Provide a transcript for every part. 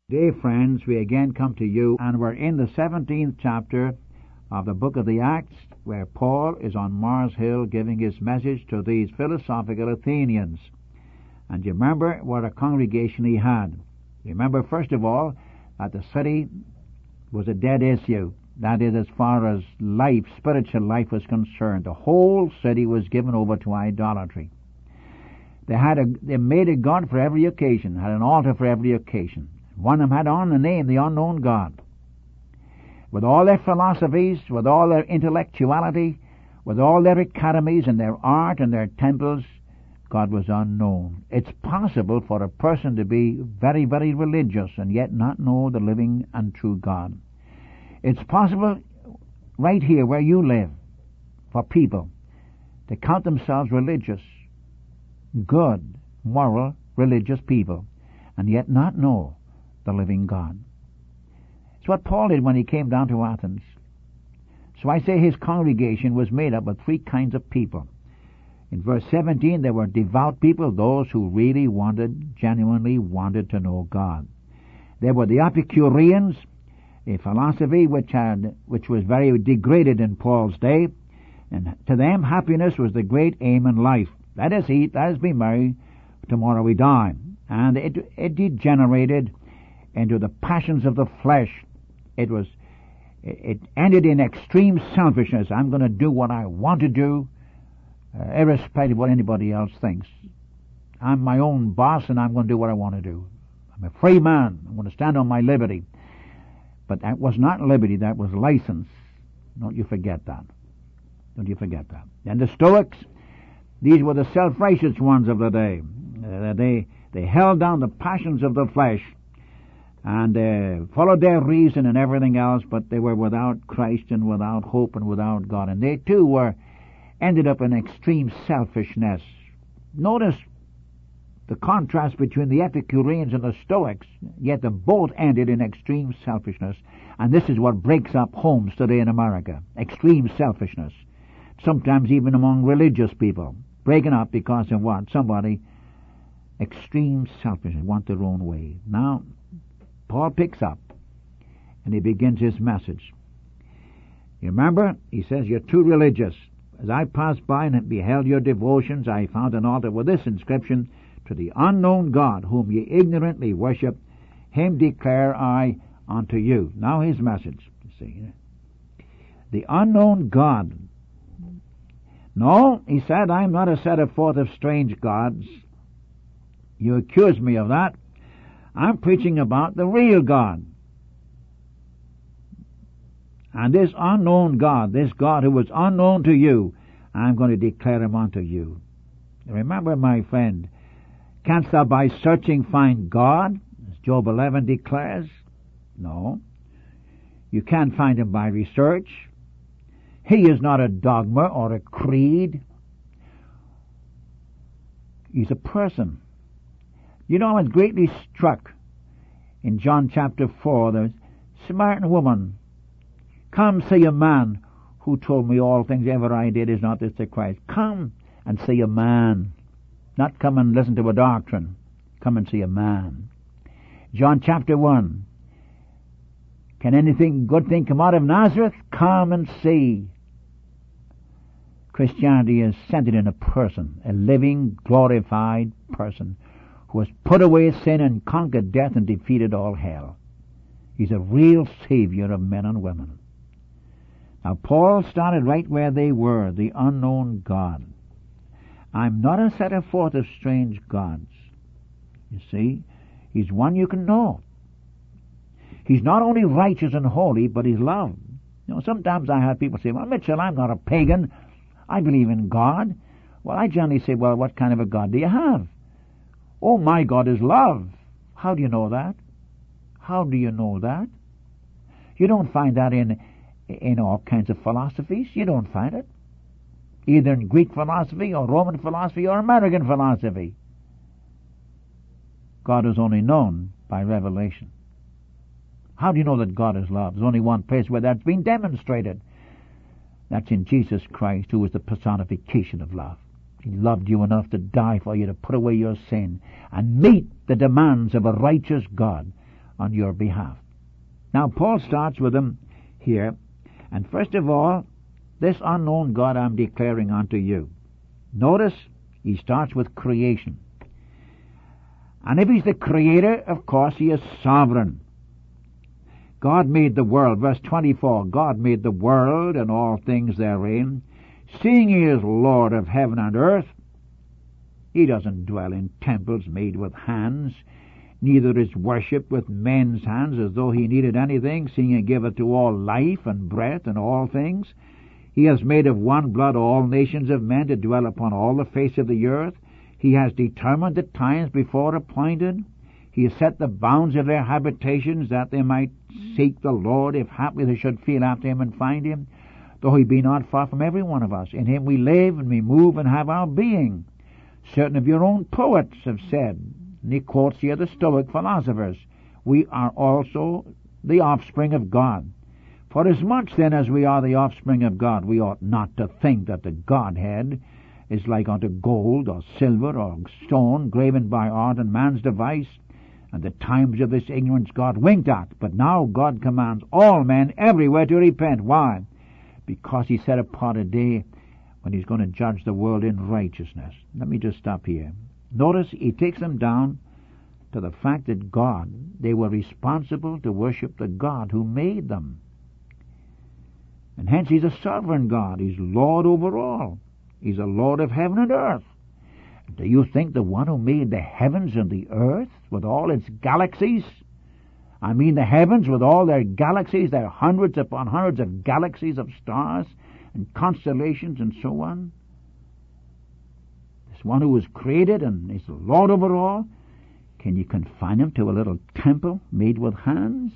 Dear friends, we again come to you, and we're in the 17th chapter of the book of the Acts, where Paul is on Mars Hill giving his message to these philosophical Athenians. And you remember what a congregation he had. Remember, first of all, that the city was a dead issue. That is, as far as life, spiritual life was concerned. The whole city was given over to idolatry. They made a god for every occasion, had an altar for every occasion. One of them had on the name, the unknown God. With all their philosophies, with all their intellectuality, with all their academies and their art and their temples, God was unknown. It's possible for a person to be very, very religious and yet not know the living and true God. It's possible right here where you live for people to count themselves religious, good, moral, religious people, and yet not know the living God. It's what Paul did when he came down to Athens. So I say his congregation was made up of three kinds of people. In verse 17, there were devout people, those who really genuinely wanted to know God. There were the Epicureans, a philosophy which was very degraded in Paul's day, and to them happiness was the great aim in life. Let us eat, let us be merry, tomorrow we die. And it degenerated into the passions of the flesh. It ended in extreme selfishness. I'm going to do what I want to do, irrespective of what anybody else thinks. I'm my own boss, and I'm going to do what I want to do. I'm a free man. I'm going to stand on my liberty. But that was not liberty, that was license. Don't you forget that. Don't you forget that. And the Stoics, these were the self-righteous ones of the day. They held down the passions of the flesh and followed their reason and everything else, but they were without Christ and without hope and without God. And they too ended up in extreme selfishness. Notice the contrast between the Epicureans and the Stoics, yet they both ended in extreme selfishness. And this is what breaks up homes today in America. Extreme selfishness. Sometimes even among religious people. Breaking up because of what? Somebody extreme selfishness, want their own way. Now, Paul picks up and he begins his message. You remember, he says, you're too religious. As I passed by and beheld your devotions, I found an altar with this inscription, to the unknown God whom ye ignorantly worship, him declare I unto you. Now his message, you see. The unknown God. No, he said, I'm not a setter forth of strange gods. You accuse me of that. I'm preaching about the real God. And this unknown God, this God who was unknown to you, I'm going to declare him unto you. Remember, my friend, canst thou by searching find God, as Job 11 declares? No. You can't find him by research. He is not a dogma or a creed. He's a person. You know, I was greatly struck in John chapter 4, the Samaritan woman. Come see a man who told me all things ever I did is not this to Christ. Come and see a man. Not come and listen to a doctrine. Come and see a man. John chapter 1. Can anything good thing come out of Nazareth? Come and see. Christianity is centered in a person, a living, glorified person who has put away sin and conquered death and defeated all hell. He's a real savior of men and women. Now Paul started right where they were, the unknown God. I'm not a setter forth of strange gods. You see, he's one you can know. He's not only righteous and holy, but he's loved. You know, sometimes I have people say, well, Mitchell, I'm not a pagan. I believe in God. Well, I generally say, well, what kind of a God do you have? Oh, my God is love. How do you know that? How do you know that? You don't find that in all kinds of philosophies. You don't find it. Either in Greek philosophy or Roman philosophy or American philosophy. God is only known by revelation. How do you know that God is love? There's only one place where that's been demonstrated. That's in Jesus Christ, who is the personification of love. He loved you enough to die for you, to put away your sin and meet the demands of a righteous God, on your behalf. Now, Paul starts with them here, and first of all, this unknown God I'm declaring unto you. Notice, he starts with creation. And if he's the creator, of course he is sovereign. God made the world. Verse 24, God made the world and all things therein. Seeing he is Lord of heaven and earth, he doesn't dwell in temples made with hands, neither is worshipped with men's hands as though he needed anything, seeing he giveth to all life and breath and all things. He has made of one blood all nations of men to dwell upon all the face of the earth. He has determined the times before appointed. He has set the bounds of their habitations, that they might seek the Lord, if haply they should feel after him and find him. Though he be not far from every one of us, in him we live and we move and have our being. Certain of your own poets have said, and he quotes here the Stoic philosophers, we are also the offspring of God. For as much then as we are the offspring of God, we ought not to think that the Godhead is like unto gold or silver or stone, graven by art and man's device. And the times of this ignorance God winked at, but now God commands all men everywhere to repent. Why? Because he set apart a day when he's going to judge the world in righteousness. Let me just stop here. Notice he takes them down to the fact that God, they were responsible to worship the God who made them. And hence he's a sovereign God. He's Lord over all. He's a Lord of heaven and earth. Do you think the one who made the heavens and the earth with all its galaxies, I mean the heavens with all their galaxies, their hundreds upon hundreds of galaxies of stars and constellations and so on, this one who was created and is the Lord over all, can you confine him to a little temple made with hands?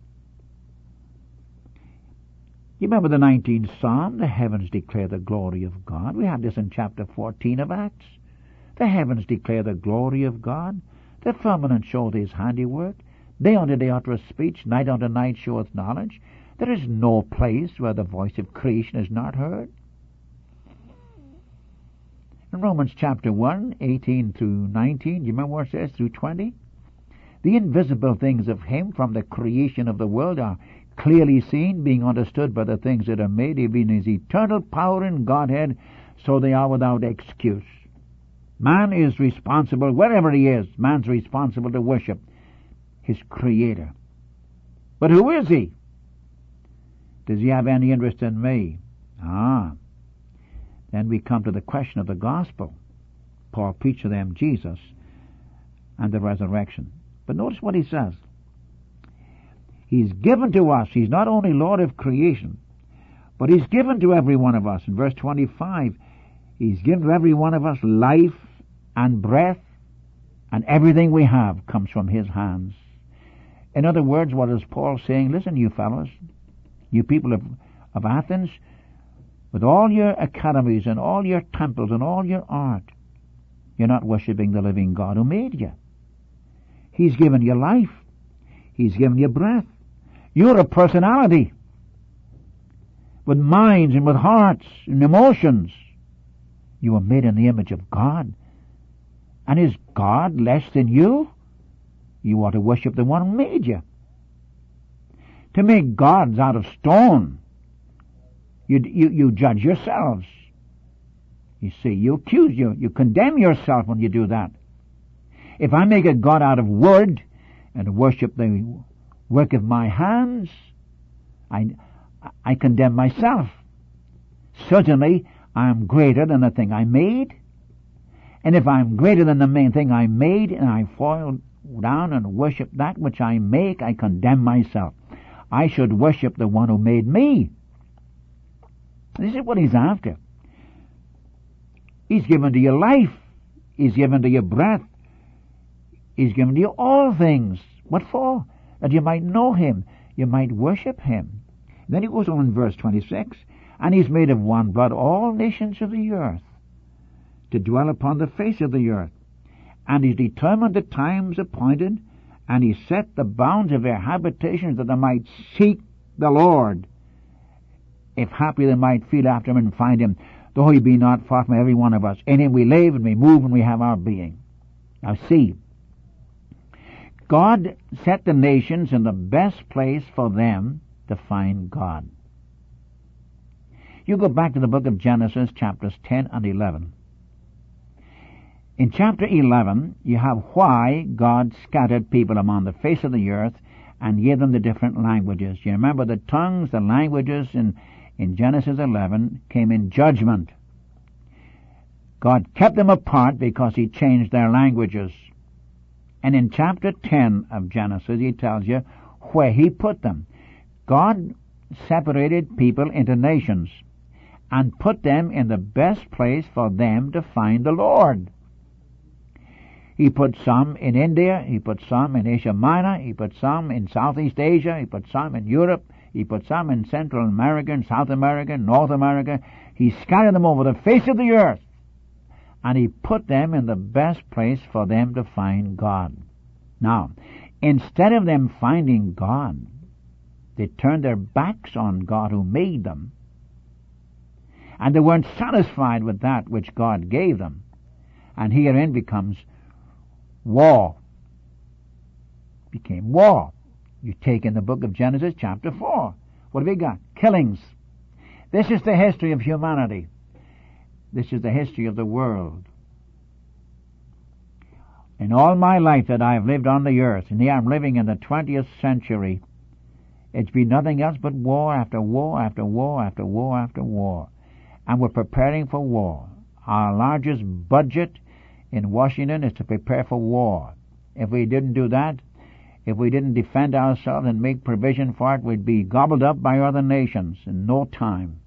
You remember the 19th Psalm, the heavens declare the glory of God. We had this in chapter 14 of Acts. The heavens declare the glory of God. The firmament showeth his handiwork. Day unto day uttereth speech. Night unto night showeth knowledge. There is no place where the voice of creation is not heard. In Romans chapter 1, 18 through 19, you remember where it says through 20? The invisible things of him from the creation of the world are clearly seen, being understood by the things that are made, even his eternal power in Godhead, so they are without excuse. Man is responsible, wherever he is, man's responsible to worship his Creator. But who is he? Does he have any interest in me? Then we come to the question of the gospel. Paul preached to them Jesus and the resurrection. But notice what he says. He's given to us. He's not only Lord of creation, but he's given to every one of us. In verse 25, he's given to every one of us life and breath, and everything we have comes from his hands. In other words, what is Paul saying? Listen, you fellows, you people of Athens, with all your academies and all your temples and all your art, you're not worshipping the living God who made you. He's given you life. He's given you breath. You're a personality with minds and with hearts and emotions. You were made in the image of God. And is God less than you? You ought to worship the one who made you. To make gods out of stone, you judge yourselves. You see, you accuse, you condemn yourself when you do that. If I make a god out of wood and worship the work of my hands, I condemn myself. Certainly, I am greater than the thing I made. And if I'm greater than the main thing I made, and I fall down and worship that which I make, I condemn myself. I should worship the one who made me. This is what he's after. He's given to you life. He's given to you breath. He's given to you all things. What for? That you might know him. You might worship him. Then he goes on in verse 26, and he's made of one blood all nations of the earth, to dwell upon the face of the earth. And he's determined the times appointed, and he set the bounds of their habitations, that they might seek the Lord, if haply they might feel after him and find him, though he be not far from every one of us. In him we live and we move and we have our being. Now see, God set the nations in the best place for them to find God. You go back to the book of Genesis, chapters 10 and 11. In chapter 11, you have why God scattered people among the face of the earth and gave them the different languages. You remember the tongues, the languages in Genesis 11 came in judgment. God kept them apart because He changed their languages. And in chapter 10 of Genesis, He tells you where He put them. God separated people into nations and put them in the best place for them to find the Lord. He put some in India, He put some in Asia Minor, He put some in Southeast Asia, He put some in Europe, He put some in Central America, and South America, and North America. He scattered them over the face of the earth, and He put them in the best place for them to find God. Now, instead of them finding God, they turned their backs on God who made them, and they weren't satisfied with that which God gave them. And herein becomes war. Became war. You take in the book of Genesis chapter 4. What have we got? Killings. This is the history of humanity. This is the history of the world. In all my life that I have lived on the earth, and here I'm living in the 20th century, it's been nothing else but war after war after war after war after war. And we're preparing for war. Our largest budget in Washington is to prepare for war. If we didn't do that, if we didn't defend ourselves and make provision for it, we'd be gobbled up by other nations in no time.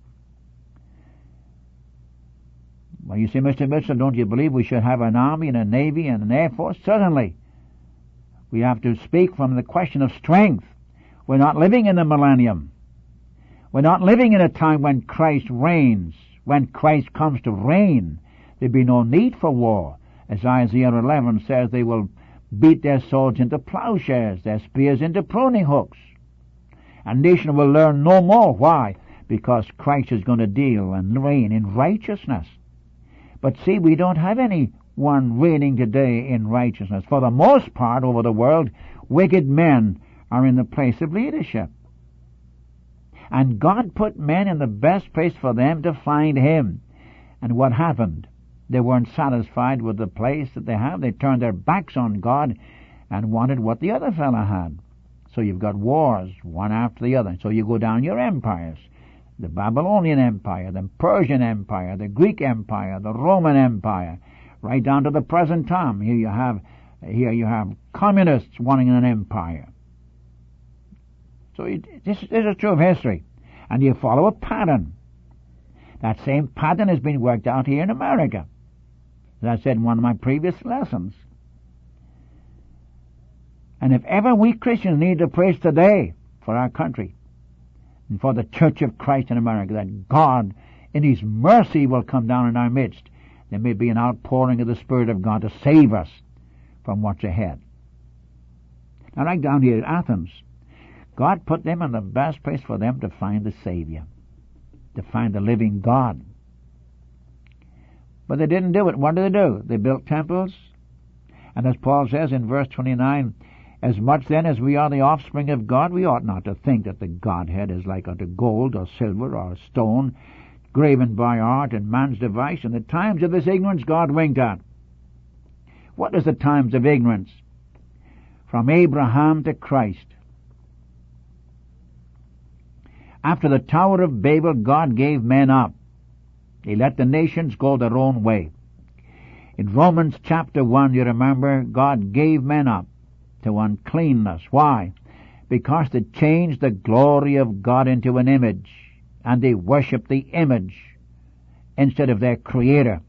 Well, you say, Mr. Mitchell, don't you believe we should have an army and a navy and an air force? Certainly. We have to speak from the question of strength. We're not living in the millennium. We're not living in a time when Christ reigns. When Christ comes to reign, there'll be no need for war. As Isaiah 11 says, they will beat their swords into plowshares, their spears into pruning hooks. A nation will learn no more. Why? Because Christ is going to deal and reign in righteousness. But see, we don't have anyone reigning today in righteousness. For the most part over the world, wicked men are in the place of leadership. And God put men in the best place for them to find Him. And what happened? They weren't satisfied with the place that they have. They turned their backs on God and wanted what the other fellow had. So you've got wars, one after the other. So you go down your empires. The Babylonian Empire, the Persian Empire, the Greek Empire, the Roman Empire, right down to the present time. Here you have communists wanting an empire. So this is true of history. And you follow a pattern. That same pattern has been worked out here in America, as I said in one of my previous lessons. And if ever we Christians need to pray today for our country and for the Church of Christ in America, that God in His mercy will come down in our midst, there may be an outpouring of the Spirit of God to save us from what's ahead. Now, right down here at Athens, God put them in the best place for them to find the Savior, to find the living God. But they didn't do it. What did they do? They built temples. And as Paul says in verse 29, as much then as we are the offspring of God, we ought not to think that the Godhead is like unto gold or silver or stone, graven by art and man's device. In the times of this ignorance God winked at. What is the times of ignorance? From Abraham to Christ. After the Tower of Babel, God gave men up. He let the nations go their own way. In Romans chapter 1, you remember, God gave men up to uncleanness. Why? Because they changed the glory of God into an image, and they worshiped the image instead of their Creator.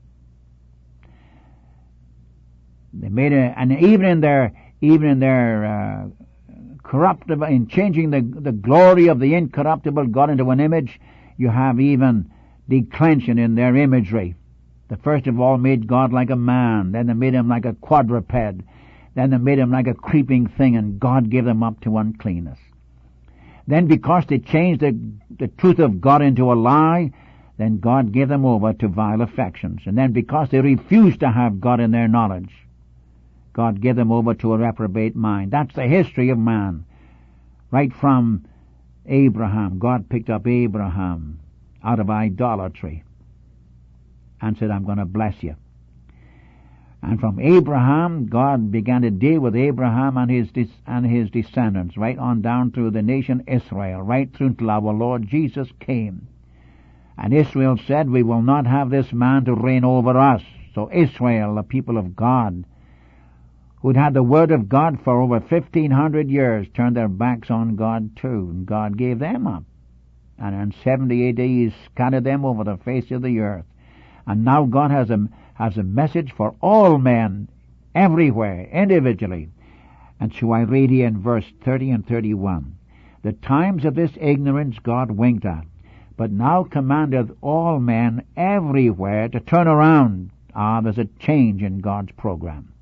They made and even in their corruptible, in changing the glory of the incorruptible God into an image, you have even declension in their imagery. They first of all made God like a man, then they made Him like a quadruped, then they made Him like a creeping thing, and God gave them up to uncleanness. Then because they changed the truth of God into a lie, then God gave them over to vile affections. And then because they refused to have God in their knowledge, God gave them over to a reprobate mind. That's the history of man. Right from Abraham, God picked up Abraham out of idolatry and said, I'm going to bless you. And from Abraham, God began to deal with Abraham and his descendants, right on down through the nation Israel, right through till our Lord Jesus came. And Israel said, we will not have this man to reign over us. So Israel, the people of God, who'd had the word of God for over 1,500 years, turned their backs on God too, and God gave them up. And in 70 AD, He scattered them over the face of the earth. And now God has a message for all men, everywhere, individually. And so I read here in verse 30 and 31. The times of this ignorance God winked at, but now commandeth all men everywhere to turn around. There's a change in God's program.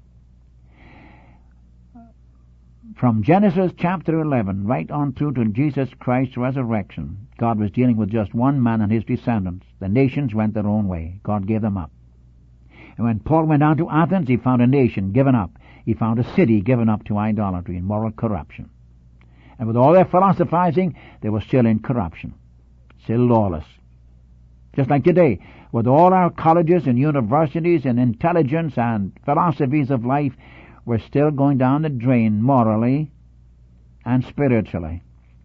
From Genesis chapter 11 right on through to Jesus Christ's resurrection, God was dealing with just one man and his descendants. The nations went their own way. God gave them up. And when Paul went down to Athens, he found a nation given up. He found a city given up to idolatry and moral corruption. And with all their philosophizing, they were still in corruption, still lawless. Just like today, with all our colleges and universities and intelligence and philosophies of life, we're still going down the drain morally and spiritually.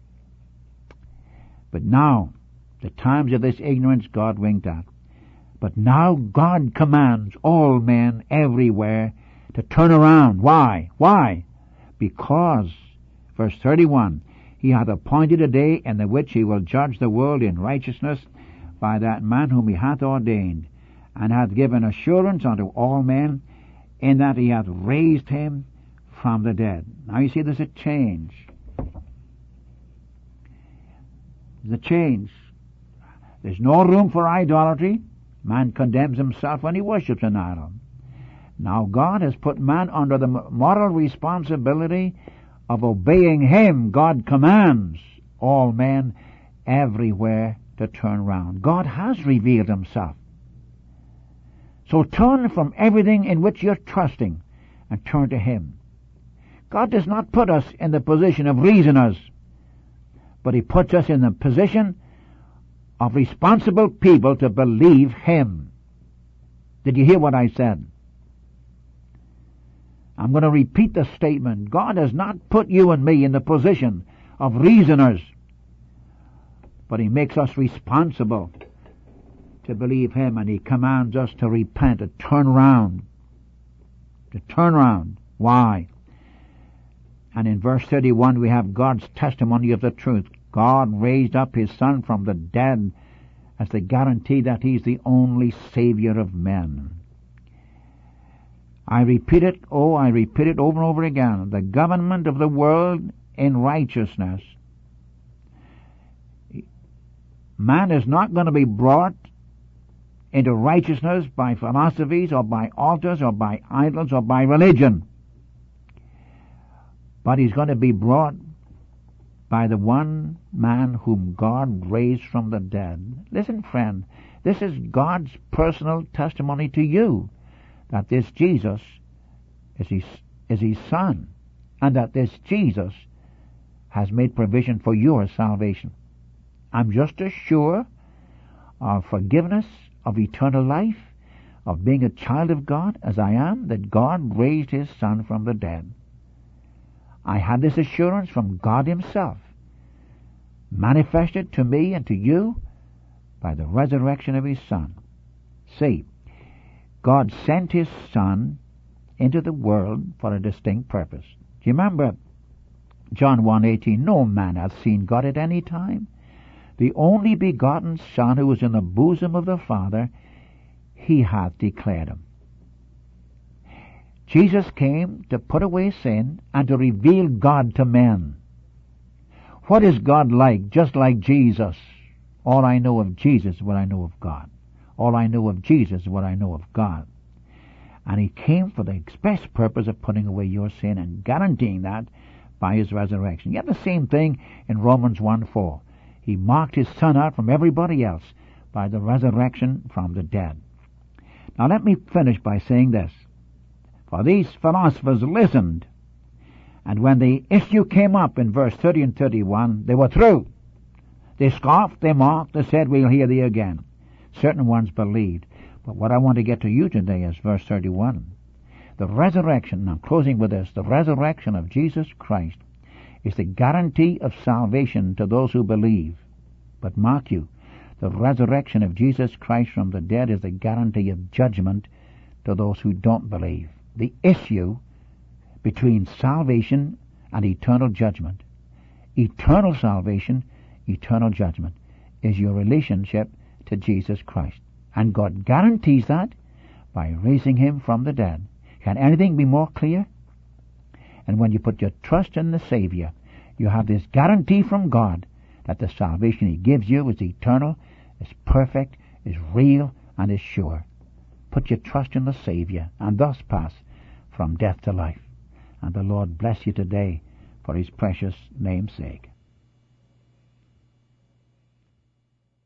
But now, the times of this ignorance God winked at. But now God commands all men everywhere to turn around. Why? Why? Because, verse 31, He hath appointed a day in the which He will judge the world in righteousness by that man whom He hath ordained, and hath given assurance unto all men, in that He hath raised Him from the dead. Now you see there's a change. There's a change. There's no room for idolatry. Man condemns himself when he worships an idol. Now God has put man under the moral responsibility of obeying Him. God commands all men everywhere to turn round. God has revealed Himself. So turn from everything in which you're trusting and turn to Him. God does not put us in the position of reasoners, but He puts us in the position of responsible people to believe Him. Did you hear what I said? I'm going to repeat the statement. God has not put you and me in the position of reasoners, but He makes us responsible to believe Him, and He commands us to repent, to turn around. To turn around. Why? And in verse 31 we have God's testimony of the truth. God raised up His Son from the dead as the guarantee that He's the only Savior of men. I repeat it over and over again. The government of the world in righteousness. Man is not going to be brought into righteousness by philosophies or by altars or by idols or by religion. But he's going to be brought by the one man whom God raised from the dead. Listen, friend, this is God's personal testimony to you, that this Jesus is his Son, and that this Jesus has made provision for your salvation. I'm just as sure of forgiveness, of eternal life, of being a child of God, as I am that God raised His Son from the dead. I had this assurance from God Himself, manifested to me and to you by the resurrection of His Son. See, God sent His Son into the world for a distinct purpose. Do you remember John 1:18? No man hath seen God at any time. The only begotten Son, who is in the bosom of the Father, He hath declared Him. Jesus came to put away sin and to reveal God to men. What is God like? Just like Jesus. All I know of Jesus is what I know of God. All I know of Jesus is what I know of God. And He came for the express purpose of putting away your sin and guaranteeing that by His resurrection. You have the same thing in Romans 1:4. He marked His Son out from everybody else by the resurrection from the dead. Now let me finish by saying this. For these philosophers listened, and when the issue came up in verse 30 and 31, they were through. They scoffed, they mocked, they said, we'll hear thee again. Certain ones believed. But what I want to get to you today is verse 31. The resurrection, I'm closing with this, the resurrection of Jesus Christ is the guarantee of salvation to those who believe. But mark you, the resurrection of Jesus Christ from the dead is the guarantee of judgment to those who don't believe. The issue between salvation and eternal judgment, eternal salvation, eternal judgment, is your relationship to Jesus Christ. And God guarantees that by raising him from the dead. Can anything be more clear? And when you put your trust in the Savior, you have this guarantee from God that the salvation he gives you is eternal, is perfect, is real, and is sure. Put your trust in the Savior, and thus pass from death to life. And the Lord bless you today for his precious name's sake.